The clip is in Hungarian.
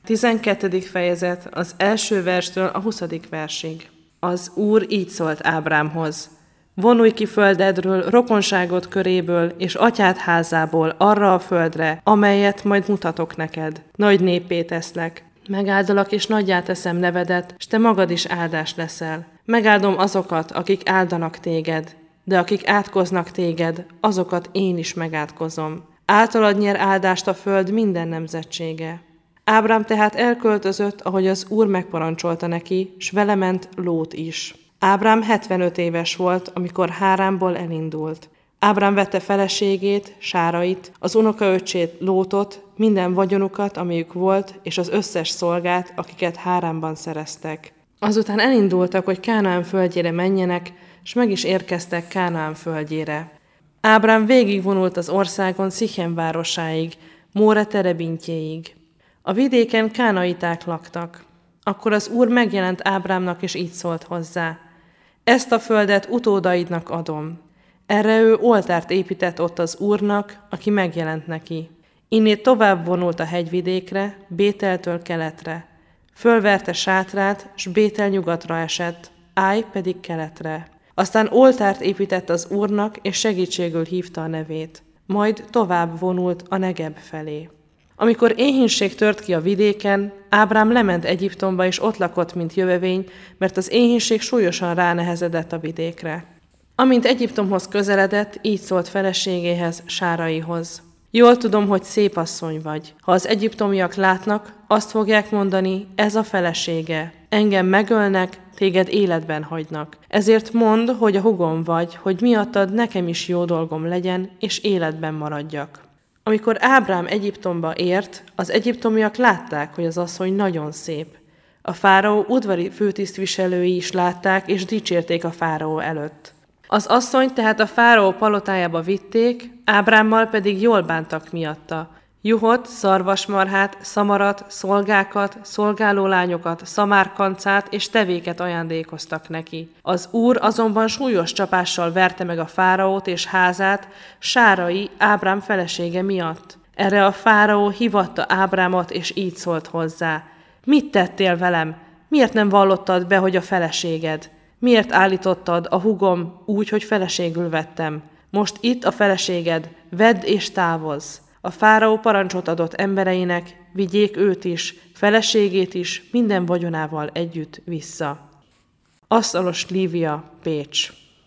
12. fejezet, az első verstől a 20. versig. Az Úr így szólt Ábrámhoz: vonulj ki földedről, rokonságod köréből és atyád házából arra a földre, amelyet majd mutatok neked. Nagy néppé teszlek. Megáldalak és nagyjá teszem nevedet, s te magad is áldás leszel. Megáldom azokat, akik áldanak téged, de akik átkoznak téged, azokat én is megátkozom. Általad nyer áldást a föld minden nemzetsége. Ábrám tehát elköltözött, ahogy az Úr megparancsolta neki, s vele ment Lót is. Ábrám 75 éves volt, amikor Háránból elindult. Ábrám vette feleségét, Sárait, az unokaöccsét Lótot, minden vagyonukat, amiük volt, és az összes szolgát, akiket Háránban szereztek. Azután elindultak, hogy Kánaán földjére menjenek, s meg is érkeztek Kánaán földjére. Ábrám végigvonult az országon Szichem városáig, Móre terebintjéig. A vidéken kánaiták laktak. Akkor az Úr megjelent Ábrámnak, és így szólt hozzá: ezt a földet utódaidnak adom. Erre ő oltárt épített ott az Úrnak, aki megjelent neki. Innét tovább vonult a hegyvidékre, Bételtől keletre. Fölverte sátrát, s Bétel nyugatra esett, Áj pedig keletre. Aztán oltárt épített az Úrnak, és segítségül hívta a nevét. Majd tovább vonult a Negeb felé. Amikor éhínség tört ki a vidéken, Ábrám lement Egyiptomba, és ott lakott, mint jövevény, mert az éhínség súlyosan ránehezedett a vidékre. Amint Egyiptomhoz közeledett, így szólt feleségéhez, Sáraihoz: jól tudom, hogy szép asszony vagy. Ha az egyiptomiak látnak, azt fogják mondani, ez a felesége. Engem megölnek, téged életben hagynak. Ezért mondd, hogy a hugom vagy, hogy miattad nekem is jó dolgom legyen, és életben maradjak. Amikor Ábrám Egyiptomba ért, az egyiptomiak látták, hogy az asszony nagyon szép. A fáraó udvari főtisztviselői is látták, és dicsérték a fáraó előtt. Az asszonyt tehát a fáraó palotájába vitték, Ábrámmal pedig jól bántak miatta. Juhot, szarvasmarhát, szamarat, szolgákat, szolgálólányokat, szamárkancát és tevéket ajándékoztak neki. Az Úr azonban súlyos csapással verte meg a fáraót és házát Sárai, Ábrám felesége miatt. Erre a fáraó hívatta Ábrámot, és így szólt hozzá: mit tettél velem? Miért nem vallottad be, hogy a feleséged? Miért állítottad a hugom úgy, hogy feleségül vettem? Most itt a feleséged, vedd és távozz. A fáraó parancsot adott embereinek, vigyék őt is, feleségét is, minden vagyonával együtt vissza. Asztalos Lívia, Pécs.